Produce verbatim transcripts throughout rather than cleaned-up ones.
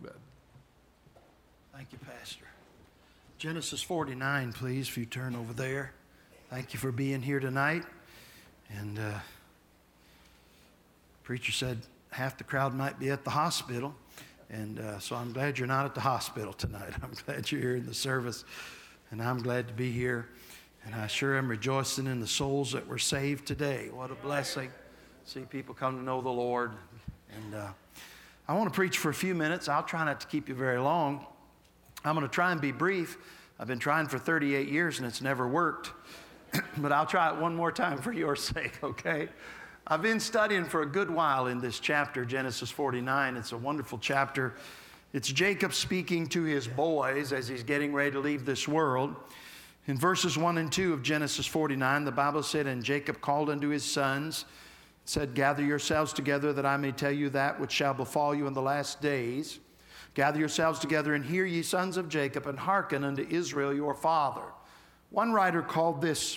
Amen. Thank you, Pastor. Genesis forty-nine, please, if you turn over there. Thank you for being here tonight. And uh, preacher said half the crowd might be at the hospital. And uh, so I'm glad you're not at the hospital tonight. I'm glad you're here in the service. And I'm glad to be here. And I sure am rejoicing in the souls that were saved today. What a blessing. See people come to know the Lord. And uh, I want to preach for a few minutes. I'll try not to keep you very long. I'm going to try and be brief. I've been trying for thirty-eight years and it's never worked. But I'll try it one more time for your sake, okay? I've been studying for a good while in this chapter, Genesis forty-nine. It's a wonderful chapter. It's Jacob speaking to his boys as he's getting ready to leave this world. In verses one and two of Genesis forty-nine, the Bible said, "And Jacob called unto his sons, said, Gather yourselves together that I may tell you that which shall befall you in the last days. Gather yourselves together and hear, ye sons of Jacob, and hearken unto Israel your father." One writer called this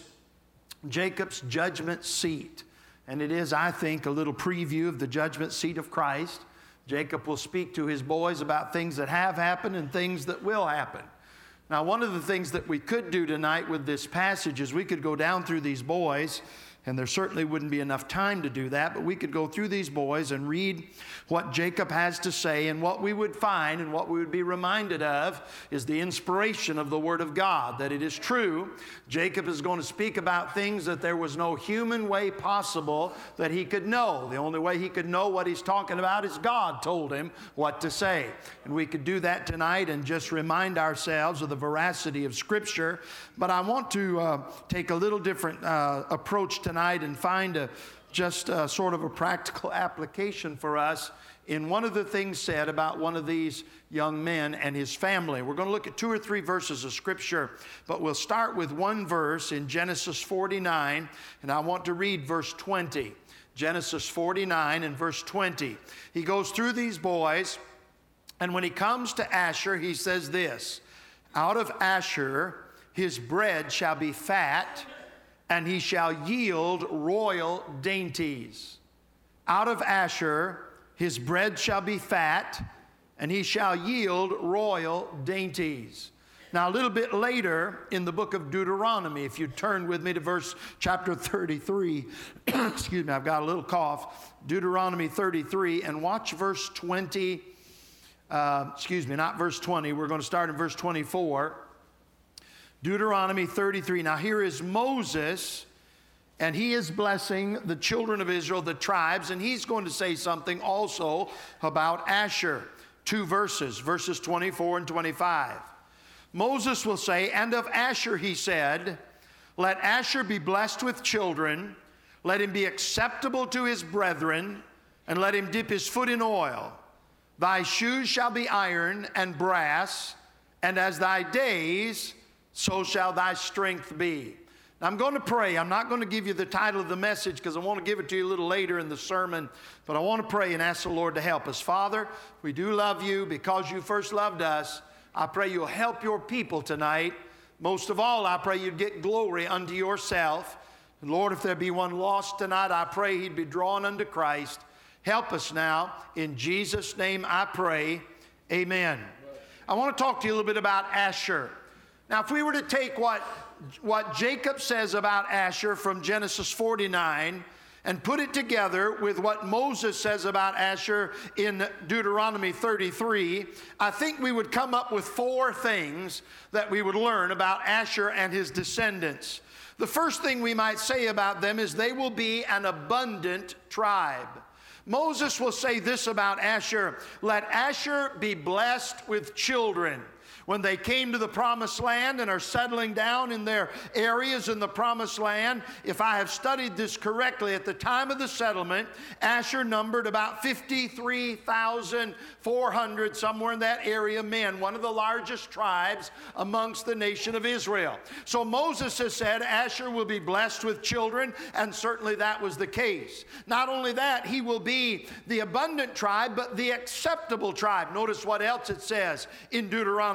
Jacob's judgment seat. And it is, I think, a little preview of the judgment seat of Christ. Jacob will speak to his boys about things that have happened and things that will happen. Now, one of the things that we could do tonight with this passage is we could go down through these boys, and there certainly wouldn't be enough time to do that, but we could go through these boys and read what Jacob has to say, and what we would find and what we would be reminded of is the inspiration of the Word of God, that it is true. Jacob is going to speak about things that there was no human way possible that he could know. The only way he could know what he's talking about is God told him what to say. And we could do that tonight and just remind ourselves of the veracity of Scripture. But I want to uh, take a little different uh, approach tonight and find a just a, sort of a practical application for us in one of the things said about one of these young men and his family. We're going to look at two or three verses of Scripture, but we'll start with one verse in Genesis forty-nine, and I want to read verse twenty. Genesis forty-nine and verse twenty. He goes through these boys, and when he comes to Asher, he says this, "Out of Asher his bread shall be fat, and he shall yield royal dainties." Out of Asher his bread shall be fat, and he shall yield royal dainties. Now, a little bit later in the book of Deuteronomy, if you turn with me to verse chapter thirty-three, excuse me, I've got a little cough. Deuteronomy thirty-three, and watch verse twenty, uh, excuse me, not verse twenty. We're going to start in verse twenty-four. Deuteronomy thirty-three. Now here is Moses, and he is blessing the children of Israel, the tribes, and he's going to say something also about Asher. Two verses, verses twenty-four and twenty-five. Moses will say, "And of Asher he said, Let Asher be blessed with children, let him be acceptable to his brethren, and let him dip his foot in oil. Thy shoes shall be iron and brass, and as thy days, so shall thy strength be." Now, I'm going to pray. I'm not going to give you the title of the message because I want to give it to you a little later in the sermon. But I want to pray and ask the Lord to help us. Father, we do love you because you first loved us. I pray you'll help your people tonight. Most of all, I pray you'd get glory unto yourself. And Lord, if there be one lost tonight, I pray he'd be drawn unto Christ. Help us now. In Jesus' name I pray. Amen. I want to talk to you a little bit about Asher. Now, if we were to take what, what Jacob says about Asher from Genesis forty-nine and put it together with what Moses says about Asher in Deuteronomy thirty-three, I think we would come up with four things that we would learn about Asher and his descendants. The first thing we might say about them is they will be an abundant tribe. Moses will say this about Asher, "Let Asher be blessed with children." When they came to the promised land and are settling down in their areas in the promised land, if I have studied this correctly, at the time of the settlement, Asher numbered about fifty-three thousand four hundred, somewhere in that area, men, one of the largest tribes amongst the nation of Israel. So Moses has said Asher will be blessed with children, and certainly that was the case. Not only that, he will be the abundant tribe, but the acceptable tribe. Notice what else it says in Deuteronomy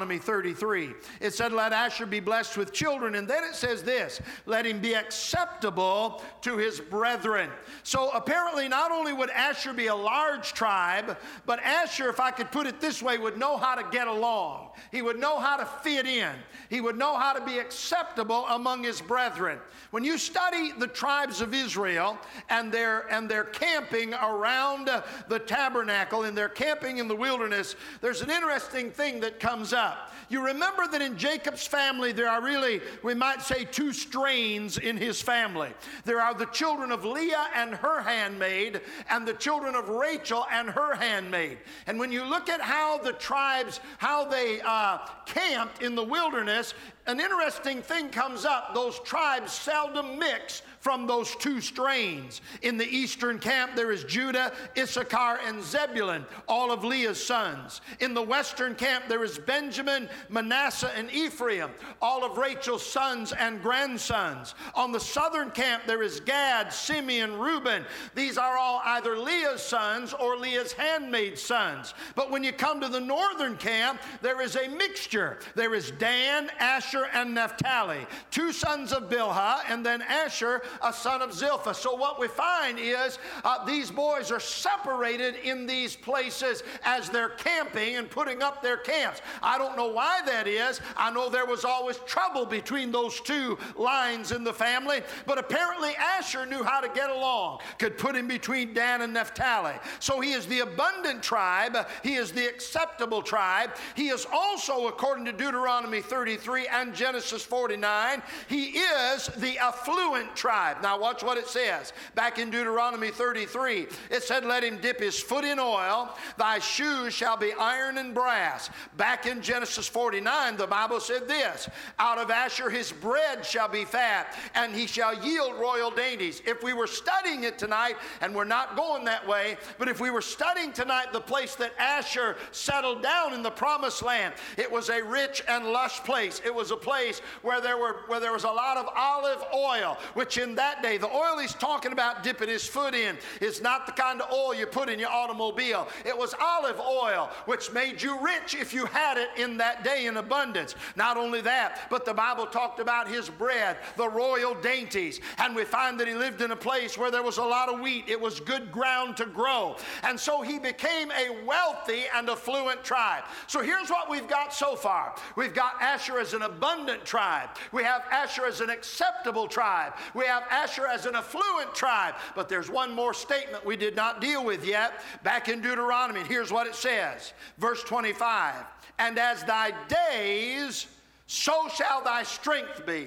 Deuteronomy thirty-three. It said, let Asher be blessed with children. And then it says this, let him be acceptable to his brethren. So apparently not only would Asher be a large tribe, but Asher, if I could put it this way, would know how to get along. He would know how to fit in. He would know how to be acceptable among his brethren. When you study the tribes of Israel and their, and their camping around the tabernacle and their camping in the wilderness, there's an interesting thing that comes up. You remember that in Jacob's family there are really, we might say, two strains in his family. There are the children of Leah and her handmaid, and the children of Rachel and her handmaid. And when you look at how the tribes, how they uh, camped in the wilderness, an interesting thing comes up. Those tribes seldom mix from those two strains. In the eastern camp, there is Judah, Issachar, and Zebulun, all of Leah's sons. In the western camp, there is Benjamin, Manasseh, and Ephraim, all of Rachel's sons and grandsons. On the southern camp, there is Gad, Simeon, Reuben. These are all either Leah's sons or Leah's handmaid sons. But when you come to the northern camp, there is a mixture. There is Dan, Asher, and Naphtali, two sons of Bilhah, and then Asher, a son of Zilpah. So what we find is uh, these boys are separated in these places as they're camping and putting up their camps. I don't know why that is. I know there was always trouble between those two lines in the family, but apparently Asher knew how to get along, could put in between Dan and Naphtali. So he is the abundant tribe. He is the acceptable tribe. He is also, according to Deuteronomy thirty-three and Genesis forty-nine, he is the affluent tribe. Now watch what it says. Back in Deuteronomy thirty-three, it said, let him dip his foot in oil, thy shoes shall be iron and brass. Back in Genesis forty-nine, the Bible said this, out of Asher his bread shall be fat, and he shall yield royal dainties. If we were studying it tonight, and we're not going that way, but if we were studying tonight the place that Asher settled down in the promised land, it was a rich and lush place. It was a place where there were where there was a lot of olive oil, which in that day, the oil he's talking about dipping his foot in is not the kind of oil you put in your automobile. It was olive oil, which made you rich if you had it in that day in abundance. Not only that, but the Bible talked about his bread, the royal dainties, and we find that he lived in a place where there was a lot of wheat. It was good ground to grow, and so he became a wealthy and affluent tribe. So here's what we've got so far. We've got Asher as an abundant tribe. We have Asher as an acceptable tribe. We have Asher as an affluent tribe. But there's one more statement we did not deal with yet. Back in Deuteronomy, here's what it says. Verse twenty-five, and as thy days, so shall thy strength be.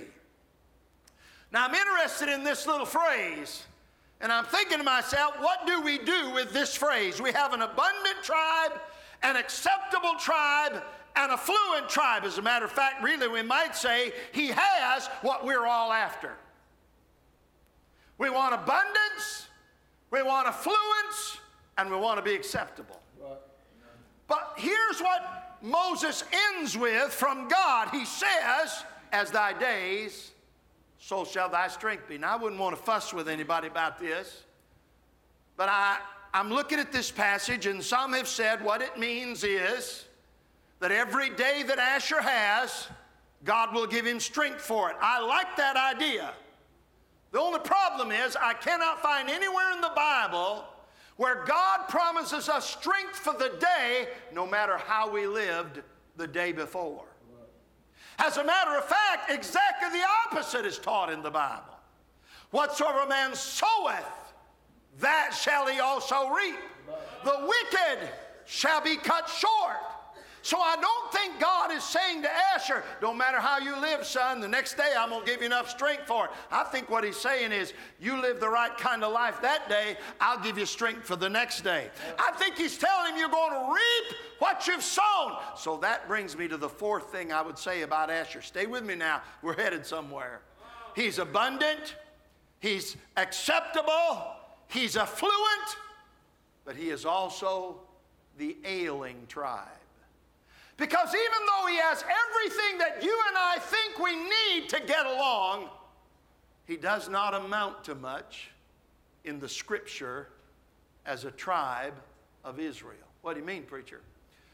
Now I'm interested in this little phrase, and I'm thinking to myself, what do we do with this phrase? We have an abundant tribe, an acceptable tribe, an affluent tribe. As a matter of fact, really we might say he has what we're all after. We want abundance, we want affluence, and we want to be acceptable. But here's what Moses ends with from God. He says, as thy days, so shall thy strength be. Now, I wouldn't want to fuss with anybody about this, but I, I'm looking at this passage, and some have said what it means is that every day that Asher has, God will give him strength for it. I like that idea. The only problem is I cannot find anywhere in the Bible where God promises us strength for the day no matter how we lived the day before. As a matter of fact, exactly the opposite is taught in the Bible. Whatsoever a man soweth, that shall he also reap. The wicked shall be cut short. So I don't think God is saying to Asher, don't matter how you live, son, the next day I'm going to give you enough strength for it. I think what he's saying is, you live the right kind of life that day, I'll give you strength for the next day. I think he's telling him you're going to reap what you've sown. So that brings me to the fourth thing I would say about Asher. Stay with me now. We're headed somewhere. He's abundant. He's acceptable. He's affluent. But he is also the ailing tribe. Because even though he has everything that you and I think we need to get along, he does not amount to much in the Scripture as a tribe of Israel. What do you mean, preacher?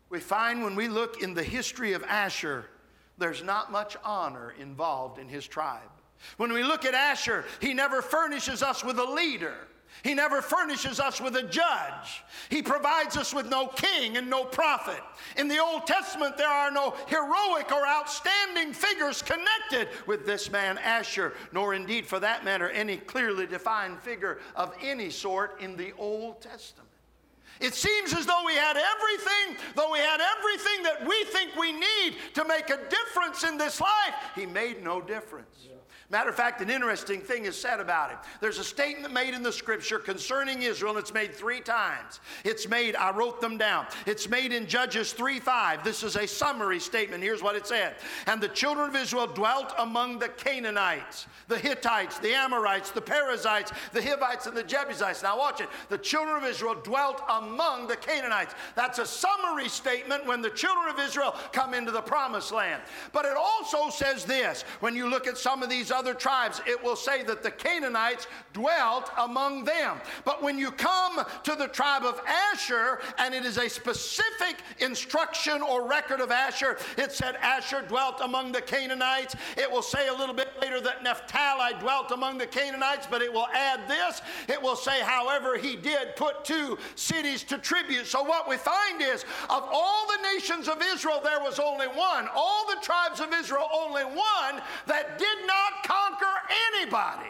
we find when we look in the history of Asher, there's not much honor involved in his tribe. When we look at Asher, he never furnishes us with a leader. He never furnishes us with a judge. He provides us with no king and no prophet. In the Old Testament, there are no heroic or outstanding figures connected with this man Asher, nor indeed, for that matter, any clearly defined figure of any sort in the Old Testament. It seems as though we had everything, though we had everything that we think we need to make a difference in this life, he made no difference. Yeah. Matter of fact, an interesting thing is said about him. There's a statement made in the scripture concerning Israel, and it's made three times. It's made, I wrote them down. It's made in Judges three five. This is a summary statement. Here's what it said. And the children of Israel dwelt among the Canaanites, the Hittites, the Amorites, the Perizzites, the Hivites, and the Jebusites. Now watch it. The children of Israel dwelt among the Canaanites. That's a summary statement when the children of Israel come into the promised land. But it also says this. When you look at some of these other tribes, it will say that the Canaanites dwelt among them. But when you come to the tribe of Asher, and it is a specific instruction or record of Asher, it said Asher dwelt among the Canaanites. It will say a little bit later that Naphtali dwelt among the Canaanites, but it will add this. It will say, however, he did put two cities to tribute. So what we find is, of all the nations of Israel, there was only one. All the tribes of Israel, only one that did not conquer anybody.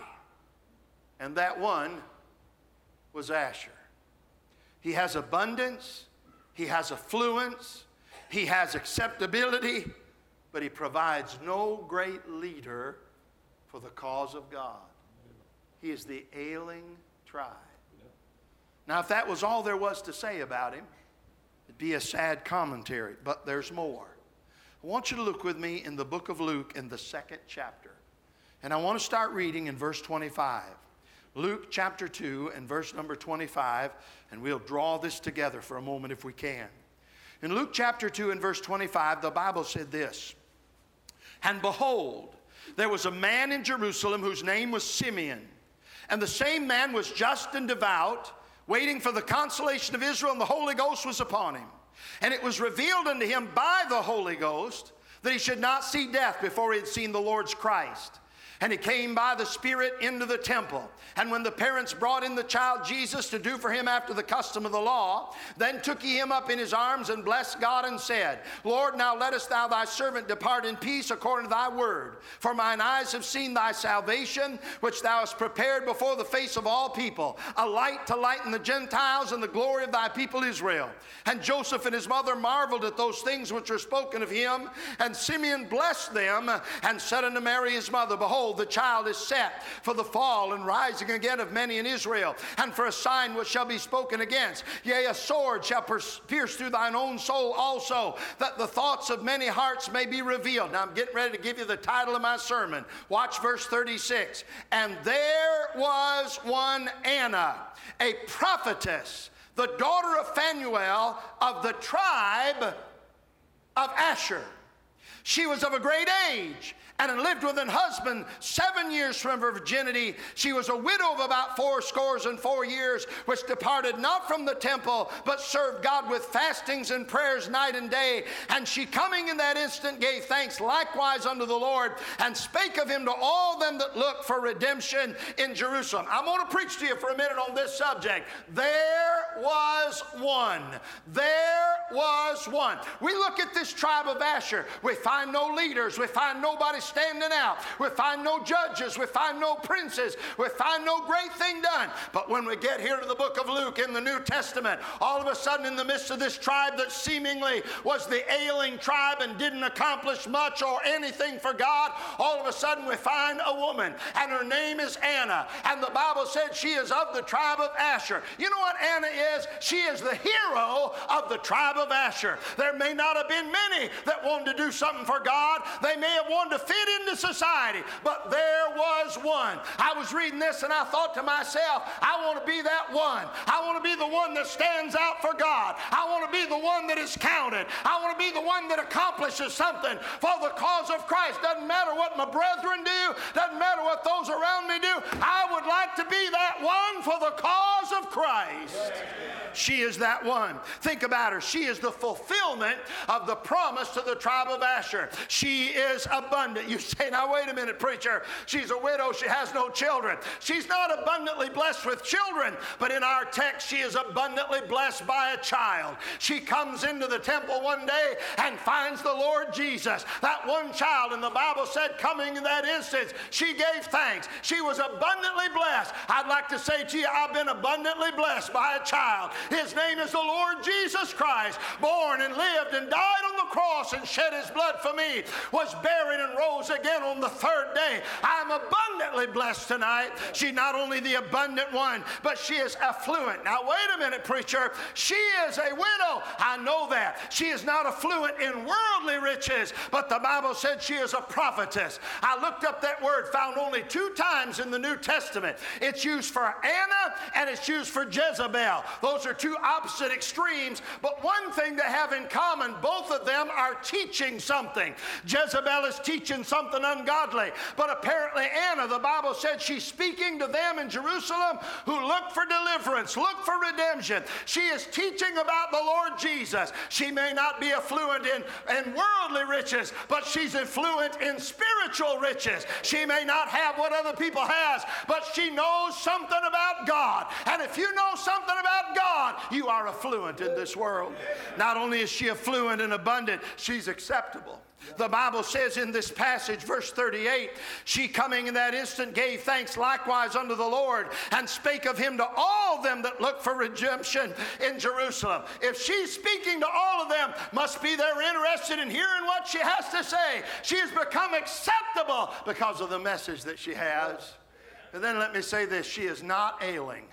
And that one was Asher. He has abundance, he has affluence, he has acceptability, but he provides no great leader for the cause of God. He is the ailing tribe. Now, if that was all there was to say about him, it'd be a sad commentary, but there's more. I want you to look with me in the book of Luke in the second chapter. And I want to start reading in verse twenty-five. Luke chapter two and verse number twenty-five, and we'll draw this together for a moment if we can. In Luke chapter two and verse twenty-five, the Bible said this, and behold, there was a man in Jerusalem whose name was Simeon. And the same man was just and devout, waiting for the consolation of Israel, and the Holy Ghost was upon him. And it was revealed unto him by the Holy Ghost that he should not see death before he had seen the Lord's Christ. And he came by the Spirit into the temple. And when the parents brought in the child Jesus to do for him after the custom of the law, then took he him up in his arms and blessed God and said, Lord, now lettest thou thy servant depart in peace according to thy word. For mine eyes have seen thy salvation, which thou hast prepared before the face of all people, a light to lighten the Gentiles and the glory of thy people Israel. And Joseph and his mother marveled at those things which were spoken of him. And Simeon blessed them and said unto Mary his mother, Behold, the child is set for the fall and rising again of many in Israel, and for a sign which shall be spoken against. Yea, a sword shall pierce through thine own soul also, that the thoughts of many hearts may be revealed. Now I'm getting ready to give you the title of my sermon. Watch verse thirty-six. And there was one Anna, a prophetess, the daughter of Phanuel of the tribe of Asher. She was of a great age, and had lived with an husband seven years from her virginity. She was a widow of about four scores and four years, which departed not from the temple, but served God with fastings and prayers night and day. And she coming in that instant gave thanks likewise unto the Lord, and spake of him to all them that look for redemption in Jerusalem. I'm going to preach to you for a minute on this subject. There was one. There was one. We look at this tribe of Asher. We find no leaders. We find nobody standing out. We find no judges. We find no princes. We find no great thing done. But when we get here to the book of Luke in the New Testament, all of a sudden in the midst of this tribe that seemingly was the ailing tribe and didn't accomplish much or anything for God, all of a sudden we find a woman, and her name is Anna. And the Bible said she is of the tribe of Asher. You know what Anna is? She is the hero of the tribe of Asher. There may not have been many that wanted to do something for God. They may have wanted to fit into society, but there was one. I was reading this and I thought to myself, I want to be that one. I want to be the one that stands out for God. I want to be the one that is counted. I want to be the one that accomplishes something for the cause of Christ. Doesn't matter what my brethren do. Doesn't matter what those around me do. I would like to be that one for the cause of Christ. She is that one. Think about her. She is the fulfillment of the promise to the tribe of Asher. She is abundant. You say, now wait a minute, preacher. She's a widow. She has no children. She's not abundantly blessed with children, but in our text, she is abundantly blessed by a child. She comes into the temple one day and finds the Lord Jesus. That one child, and the Bible said, coming in that instance, she gave thanks. She was abundantly blessed. I'd like to say to you, I've been abundantly blessed by a child. His name is the Lord Jesus Christ, born and lived and died on the cross and shed his blood for me, was buried and rose again on the third day. I'm abundantly blessed tonight. She's not only the abundant one, but she is affluent. Now wait a minute, preacher. She is a widow. I know that. She is not affluent in worldly riches, but the Bible said she is a prophetess. I looked up that word, found only two times in the New Testament. It's used for Anna and it's used for Jezebel. Those are two opposite extremes, but one thing they have in common, both of them are teaching something. Jezebel is teaching something ungodly, but apparently Anna, the Bible said she's speaking to them in Jerusalem who look for deliverance, look for redemption. She is teaching about the Lord Jesus. She may not be affluent in, in worldly riches, but she's affluent in spiritual riches. She may not have what other people has, but she knows something about God. And if you know something about God, you are affluent in this world. Not only is she affluent and abundant, she's acceptable. The Bible says in this passage, verse thirty-eight, she coming in that instant gave thanks likewise unto the Lord and spake of him to all them that look for redemption in Jerusalem. If she's speaking to all of them, must be they're interested in hearing what she has to say. She has become acceptable because of the message that she has. And then let me say this, she is not ailing.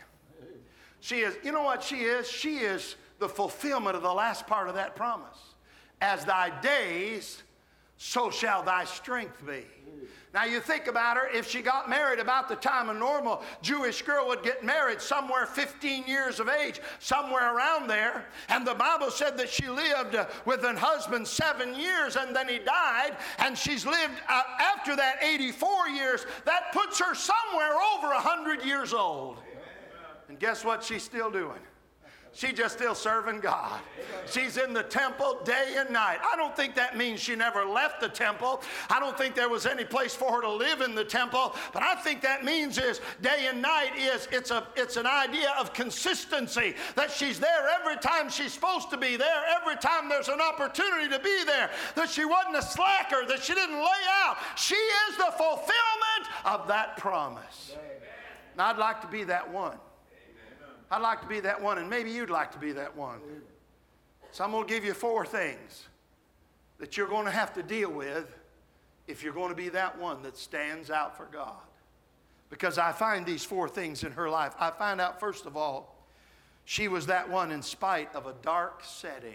She is, you know what she is? She is the fulfillment of the last part of that promise. As thy days, so shall thy strength be. Now you think about her, if she got married about the time a normal Jewish girl would get married, somewhere fifteen years of age, somewhere around there, and the Bible said that she lived uh, with her husband seven years and then he died, and she's lived uh, after that eighty-four years, that puts her somewhere over one hundred years old. And guess what she's still doing? She's just still serving God. She's in the temple day and night. I don't think that means she never left the temple. I don't think there was any place for her to live in the temple. But I think that means is day and night is it's a it's an idea of consistency, that she's there every time she's supposed to be there, every time there's an opportunity to be there, that she wasn't a slacker, that she didn't lay out. She is the fulfillment of that promise. Now I'd like to be that one. I'd like to be that one, and maybe you'd like to be that one. So I'm going to give you four things that you're going to have to deal with if you're going to be that one that stands out for God. Because I find these four things in her life. I find out, first of all, she was that one in spite of a dark setting.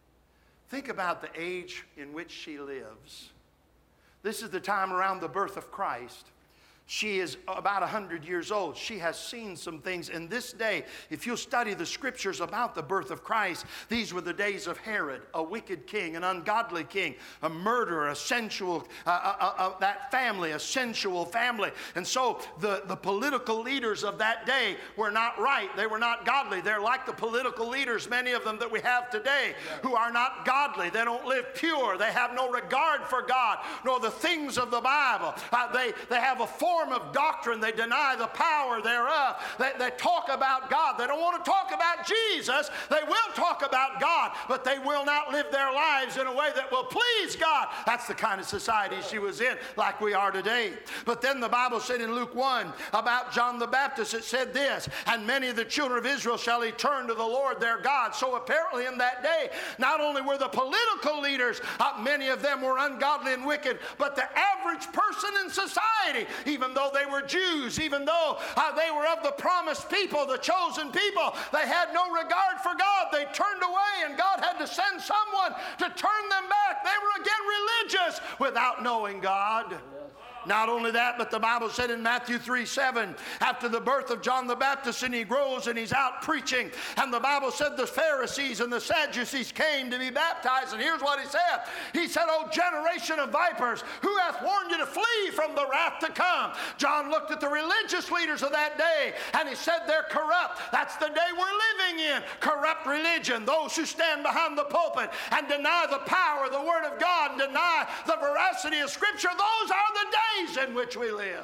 Think about the age in which she lives. This is the time around the birth of Christ. She is about one hundred years old. She has seen some things. In this day, if you'll study the scriptures about the birth of Christ, these were the days of Herod, a wicked king, an ungodly king, a murderer, a sensual, uh, uh, uh, that family, a sensual family. And so the, the political leaders of that day were not right. They were not godly. They're like the political leaders, many of them that we have today, who are not godly. They don't live pure. They have no regard for God, nor the things of the Bible. Uh, they, they have a form of doctrine. They deny the power thereof. They, they talk about God. They don't want to talk about Jesus. They will talk about God, but they will not live their lives in a way that will please God. That's the kind of society she was in, like we are today. But then the Bible said in Luke one about John the Baptist, it said this, and many of the children of Israel shall return to the Lord their God. So apparently in that day, not only were the political leaders, uh, many of them were ungodly and wicked, but the average person in society, even though they were Jews, even though uh, they were of the promised people, the chosen people, they had no regard for God. They turned away, and God had to send someone to turn them back. They were again religious without knowing God. Not only that, but the Bible said in Matthew three seven, after the birth of John the Baptist, and he grows and he's out preaching, and the Bible said the Pharisees and the Sadducees came to be baptized, and here's what he said. He said, "O generation of vipers, who hath warned you to flee from the wrath to come?" John looked at the religious leaders of that day, and he said they're corrupt. That's the day we're living in. Corrupt religion. Those who stand behind the pulpit and deny the power of the Word of God and deny the veracity of Scripture, those are the days in which we live.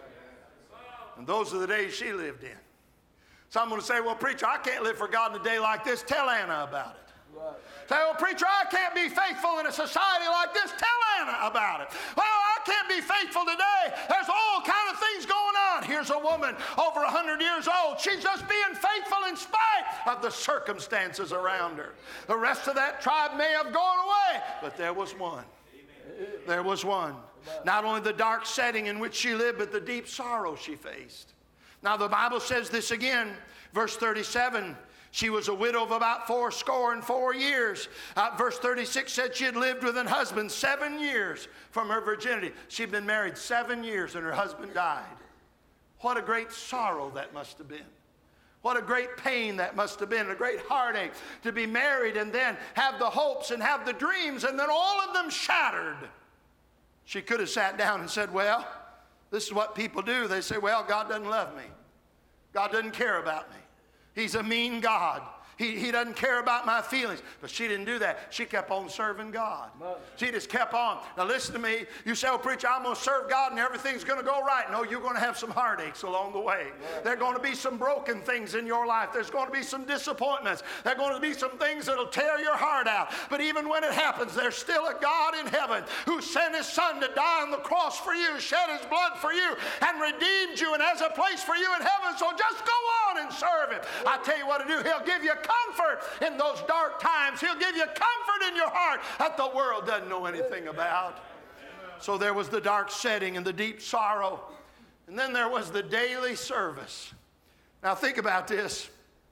And those are the days she lived in. Someone will say, "Well, preacher, I can't live for God in a day like this." Tell Anna about it. Right. Say, "Well, preacher, I can't be faithful in a society like this." Tell Anna about it. "Well, I can't be faithful today. There's all kind of things going on." Here's a woman over one hundred years old. She's just being faithful in spite of the circumstances around her. The rest of that tribe may have gone away, but there was one. There was one. Not only the dark setting in which she lived, but the deep sorrow she faced. Now the Bible says this again, verse thirty-seven. She was a widow of about four score and four years. Uh, verse thirty-six said she had lived with an husband seven years from her virginity. She'd been married seven years and her husband died. What a great sorrow that must have been. What a great pain that must have been, a great heartache to be married and then have the hopes and have the dreams and then all of them shattered. She could have sat down and said, "Well, this is what people do." They say, "Well, God doesn't love me. God doesn't care about me. He's a mean God. He, he doesn't care about my feelings." But she didn't do that. She kept on serving God. She just kept on. Now listen to me. You say, "Oh, preacher, I'm going to serve God and everything's going to go right." No, you're going to have some heartaches along the way. There are going to be some broken things in your life. There's going to be some disappointments. There are going to be some things that'll tear your heart out. But even when it happens, there's still a God in heaven who sent his son to die on the cross for you, shed his blood for you, and redeemed you and has a place for you in heaven. So just go on and serve him. I tell you what to do. He'll give you comfort in those dark times. He'll give you comfort in your heart that the world doesn't know anything about. So there was the dark setting and the deep sorrow. And then there was the daily service. Now think about this.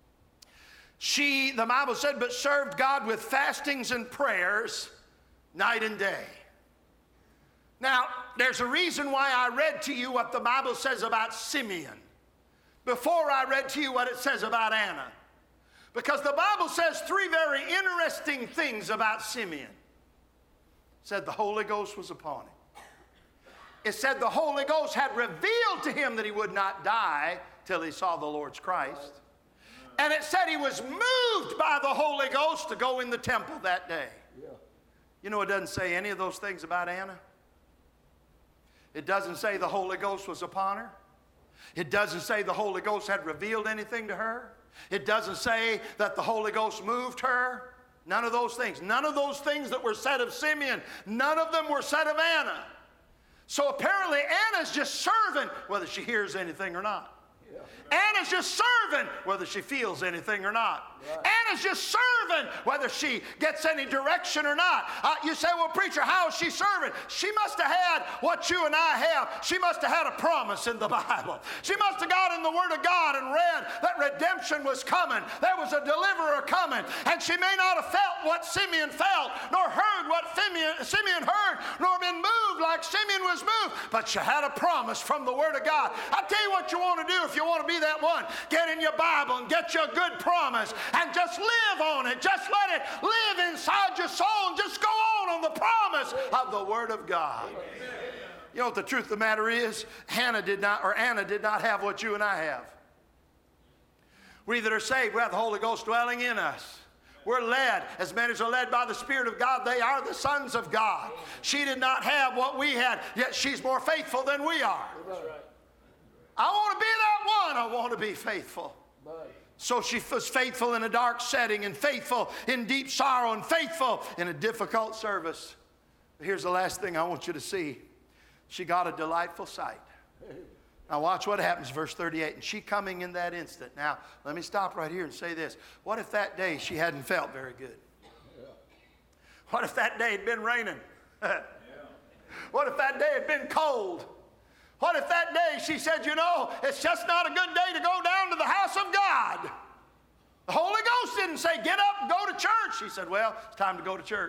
She, the Bible said, but served God with fastings and prayers night and day. Now, there's a reason why I read to you what the Bible says about Simeon before I read to you what it says about Anna. Because the Bible says three very interesting things about Simeon. It said the Holy Ghost was upon him. It said the Holy Ghost had revealed to him that he would not die till he saw the Lord's Christ. And it said he was moved by the Holy Ghost to go in the temple that day. You know, it doesn't say any of those things about Anna. It doesn't say the Holy Ghost was upon her. It doesn't say the Holy Ghost had revealed anything to her. It doesn't say that the Holy Ghost moved her. None of those things. None of those things that were said of Simeon, none of them were said of Anna. So apparently Anna's just serving whether she hears anything or not. Anna's just serving whether she feels anything or not. Right. Anna's just serving whether she gets any direction or not. Uh, you say, "Well, preacher, how is she serving?" She must have had what you and I have. She must have had a promise in the Bible. She must have got in the Word of God and read that redemption was coming. There was a deliverer coming. And she may not have felt what Simeon felt, nor heard what Simeon, Simeon heard, nor been moved like Simeon was moved. But she had a promise from the Word of God. I tell you what you want to do if you want to be that one. Get in your Bible and get you a good promise and just live on it. Just let it live inside your soul and just go on on the promise of the Word of God. Amen. You know what the truth of the matter is? Hannah did not, or Anna did not have what you and I have. We that are saved, we have the Holy Ghost dwelling in us. We're led. As many as are led by the Spirit of God, they are the sons of God. She did not have what we had, yet she's more faithful than we are. That's right. I want to be that one. I want to be faithful. Right. So she was faithful in a dark setting and faithful in deep sorrow and faithful in a difficult service. But here's the last thing I want you to see. She got a delightful sight. Now watch what happens, verse thirty-eight. And she coming in that instant. Now, let me stop right here and say this. What if that day she hadn't felt very good? Yeah. What if that day had been raining? Yeah. What if that day had been cold? What if that day she said, "You know, it's just not a good day to go down to the house of God"? The Holy Ghost didn't say, "Get up and go to church." He said, "Well, it's time to go to church."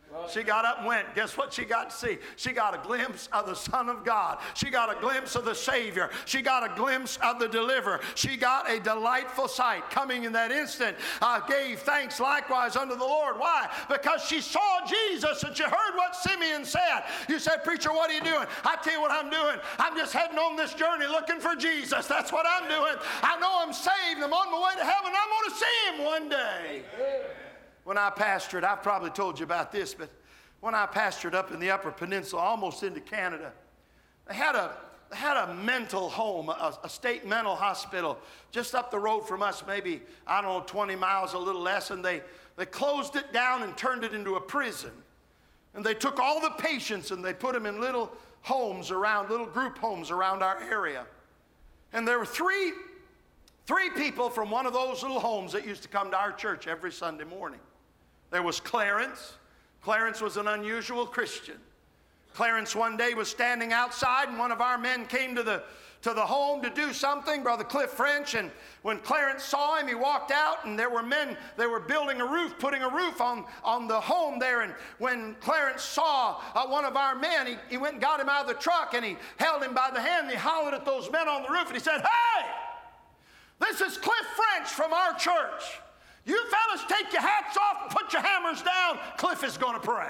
She got up and went. Guess what she got to see? She got a glimpse of the Son of God. She got a glimpse of the Savior. She got a glimpse of the Deliverer. She got a delightful sight. Coming in that instant, uh, gave thanks likewise unto the Lord. Why? Because she saw Jesus and she heard what Simeon said. You said, preacher, what are you doing? I tell you what I'm doing. I'm just heading on this journey looking for Jesus. That's what I'm doing. I know I'm saved. I'm on my way to heaven. I'm going to see him one day. When I pastored, I've probably told you about this, but when I pastored up in the Upper Peninsula, almost into Canada, they had a, they had a mental home, a, a state mental hospital just up the road from us, maybe, I don't know, twenty miles, a little less, and they, they closed it down and turned it into a prison. And they took all the patients and they put them in little homes around, little group homes around our area. And there were three, three people from one of those little homes that used to come to our church every Sunday morning. There was Clarence. Clarence was an unusual Christian. Clarence one day was standing outside and one of our men came to the, to the home to do something, Brother Cliff French, and when Clarence saw him, he walked out and there were men, they were building a roof, putting a roof on, on the home there, and when Clarence saw uh, one of our men, he, he went and got him out of the truck and he held him by the hand and he hollered at those men on the roof and he said, hey, this is Cliff French from our church. You fellas take your hats off and put your hammers down. Cliff is going to pray.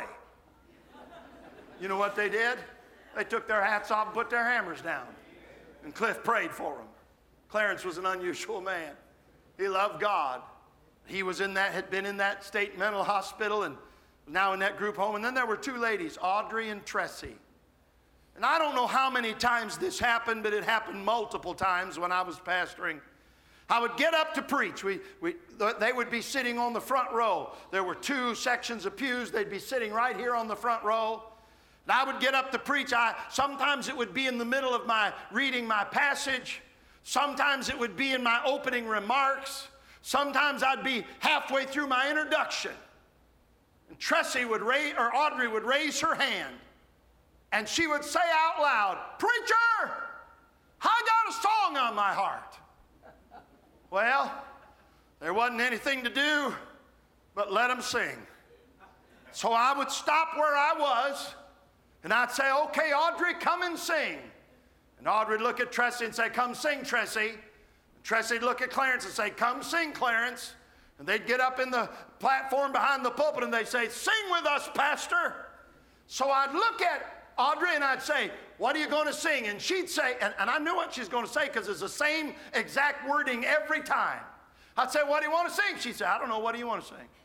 You know what they did? They took their hats off and put their hammers down. And Cliff prayed for them. Clarence was an unusual man. He loved God. He was in that, had been in that state mental hospital and now in that group home. And then there were two ladies, Audrey and Tressie. And I don't know how many times this happened, but it happened multiple times when I was pastoring. I would get up to preach. We, we, they would be sitting on the front row. There were two sections of pews. They'd be sitting right here on the front row. And I would get up to preach. I, sometimes it would be in the middle of my reading my passage. Sometimes it would be in my opening remarks. Sometimes I'd be halfway through my introduction. And Tressie would raise, or Audrey would raise her hand. And she would say out loud, preacher, I got a song on my heart. Well, there wasn't anything to do but let them sing. So I would stop where I was, and I'd say, okay, Audrey, come and sing. And Audrey would look at Tressie and say, come sing, Tressie. And Tressie would look at Clarence and say, come sing, Clarence. And they'd get up in the platform behind the pulpit and they'd say, sing with us, Pastor. So I'd look at Audrey and I'd say, what are you going to sing? And she'd say, and, and I knew what she's going to say because it's the same exact wording every time. I'd say, what do you want to sing? She'd say, I don't know, what do you want to sing?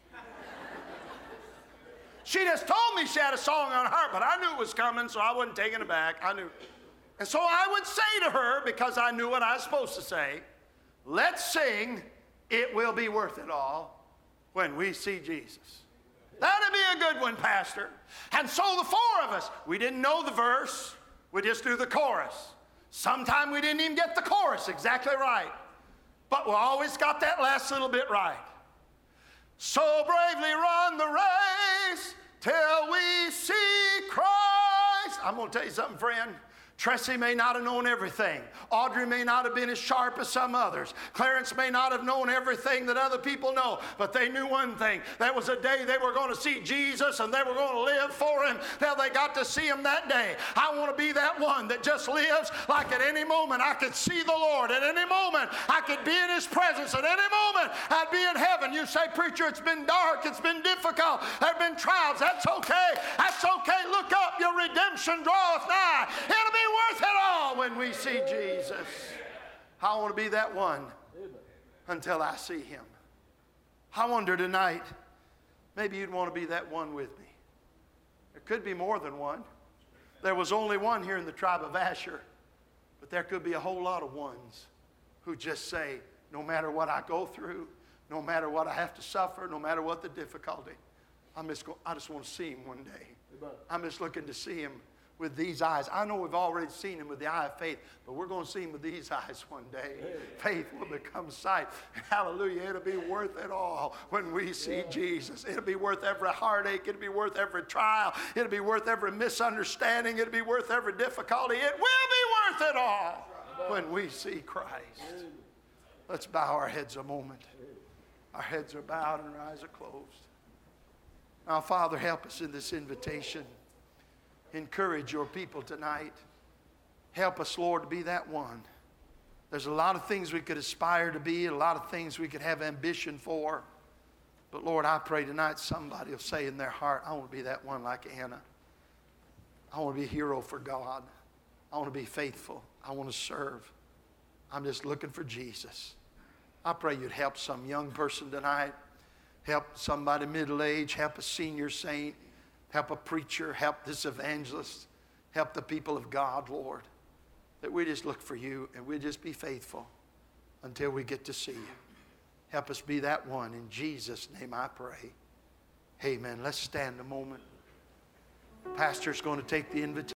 She just told me she had a song on her heart, but I knew it was coming, so I wasn't taking it back. I knew. And so I would say to her, because I knew what I was supposed to say, let's sing, it will be worth it all when we see Jesus. That'd be a good one, Pastor. And so the four of us, we didn't know the verse. We just knew the chorus. Sometimes we didn't even get the chorus exactly right. But we always got that last little bit right. So bravely run the race till we see Christ. I'm going to tell you something, friend. Tressie may not have known everything. Audrey may not have been as sharp as some others. Clarence may not have known everything that other people know, but they knew one thing. That was a day they were going to see Jesus and they were going to live for him till they got to see him that day. I want to be that one that just lives like at any moment I could see the Lord. At any moment I could be in his presence. At any moment I'd be in heaven. You say, preacher, it's been dark. It's been difficult. There have been trials. That's okay. That's okay. Look up. Your redemption draweth nigh. It'll be worth it all when we see Jesus. I want to be that one until I see him. I wonder tonight, maybe you'd want to be that one with me. There could be more than one. There was only one here in the tribe of Asher, but there could be a whole lot of ones who just say, no matter what I go through, no matter what I have to suffer, no matter what the difficulty, I'm just go, I just want to see him one day. I'm just looking to see him with these eyes. I know we've already seen him with the eye of faith, but we're going to see him with these eyes one day. Hey. Faith will become sight. Hallelujah. It'll be worth it all when we see yeah. Jesus. It'll be worth every heartache. It'll be worth every trial. It'll be worth every misunderstanding. It'll be worth every difficulty. It will be worth it all when we see Christ. Let's bow our heads a moment. Our heads are bowed and our eyes are closed. Now, Father, help us in this invitation. Encourage your people tonight. Help us, Lord, to be that one. There's a lot of things we could aspire to be, a lot of things we could have ambition for. But Lord, I pray tonight somebody will say in their heart, I want to be that one like Anna. I want to be a hero for God. I want to be faithful. I want to serve. I'm just looking for Jesus. I pray you'd help some young person tonight. Help somebody middle-aged. Help a senior saint. Help a preacher. Help this evangelist. Help the people of God, Lord. That we just look for you and we just be faithful until we get to see you. Help us be that one. In Jesus' name I pray. Amen. Let's stand a moment. Pastor's going to take the invitation.